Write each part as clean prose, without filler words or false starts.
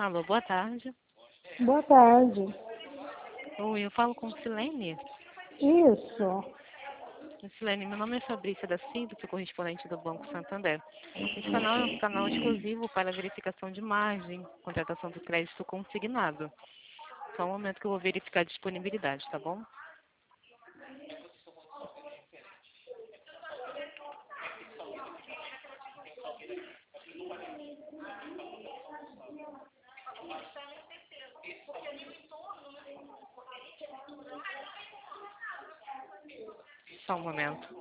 Alô, boa tarde. Boa tarde. Oi, eu falo com Silene. Isso. Silene, meu nome é Fabrícia da Silva, sou correspondente do Banco Santander. Esse canal é um canal exclusivo para verificação de margem, contratação do crédito consignado. Só um momento que eu vou verificar a disponibilidade, tá bom? Só um momento.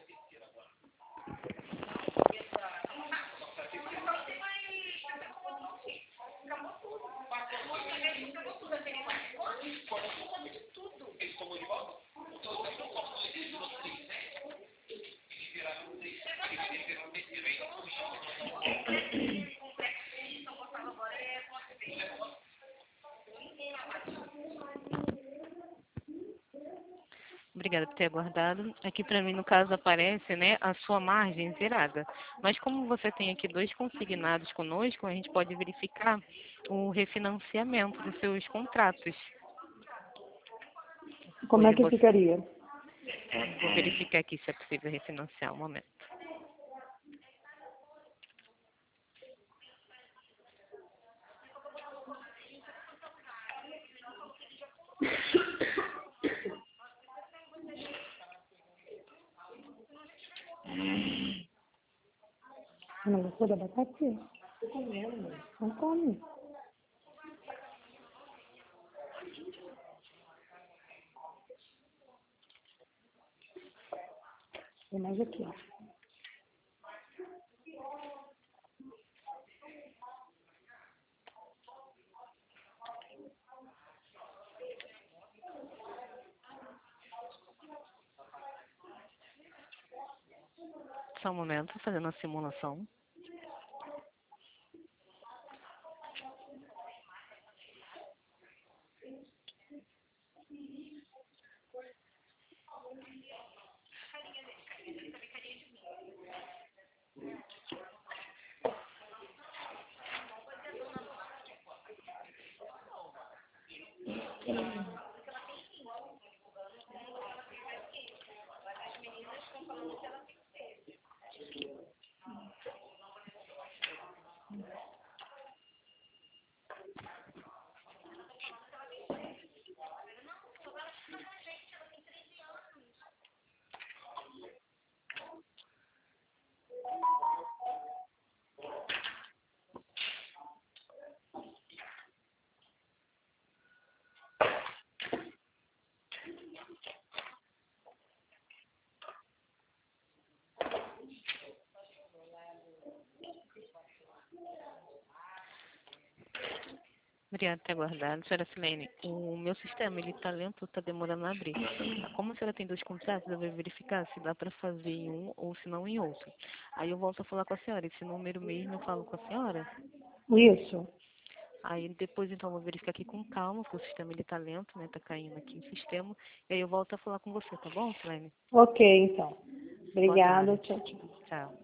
Obrigada por ter aguardado. Aqui para mim, no caso, aparece, né, a sua margem zerada. Mas como você tem aqui 2 consignados conosco, a gente pode verificar o refinanciamento dos seus contratos. Como é que ficaria? Vou verificar aqui se é possível refinanciar um momento. Não gostou da batatinha? Tô comendo. Não come. Tem mais aqui, ó. Só um momento, fazendo a simulação. Obrigada por ter aguardado. Senhora Silene, o meu sistema, ele está lento, está demorando a abrir. Como a senhora tem 2 contratos, eu vou verificar se dá para fazer em um ou se não em outro. Aí eu volto a falar com a senhora. Esse número mesmo eu falo com a senhora. Isso. Aí depois, então, eu vou verificar aqui com calma, porque o sistema ele está lento, né? Está caindo aqui o sistema. E aí eu volto a falar com você, tá bom, Silene? Ok, então. Boa Obrigada. tarde. Tchau, tchau. Tchau.